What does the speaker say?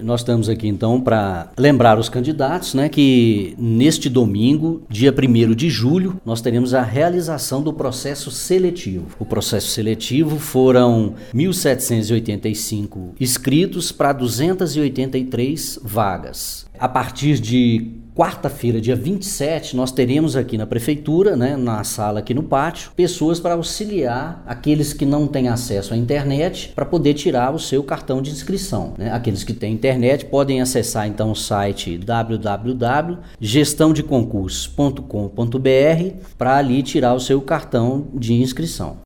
nós estamos aqui então para lembrar os candidatos, né, que neste domingo, dia 1º de julho, nós teremos a realização do processo seletivo. O processo seletivo foram 1.785 inscritos para 283 vagas. A partir de quarta-feira, dia 27, nós teremos aqui na prefeitura, né, na sala aqui no pátio, pessoas para auxiliar aqueles que não têm acesso à internet para poder tirar o seu cartão de inscrição, né? Aqueles que têm internet podem acessar então o site www.gestãodeconcursos.com.br para ali tirar o seu cartão de inscrição.